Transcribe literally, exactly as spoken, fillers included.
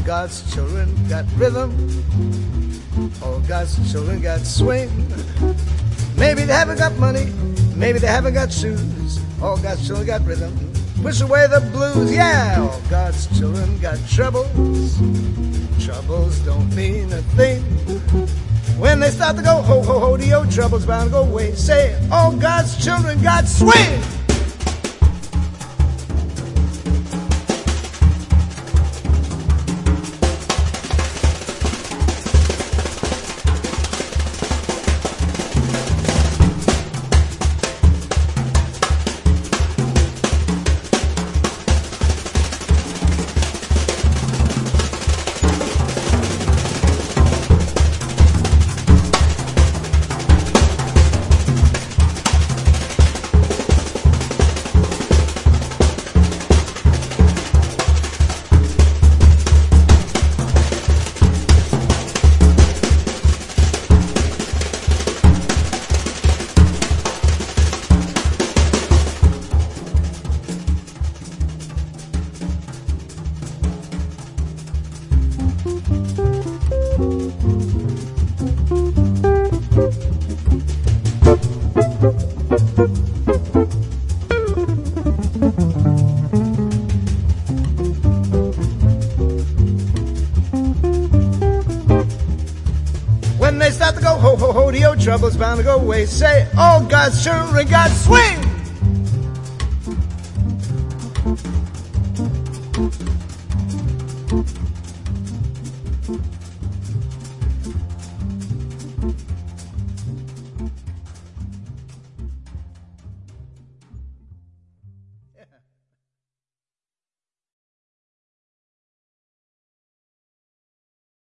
God's children got rhythm. All God's children got swing. Maybe they haven't got money, maybe they haven't got shoes. All God's children got rhythm. Push away the blues, yeah. All God's children got troubles. Troubles don't mean a thing. When they start to go ho ho ho, the old trouble's bound to go away. Say, all God's children got swing. When they start to go ho ho ho, the old trouble's bound to go away. Say, all God's children got swing.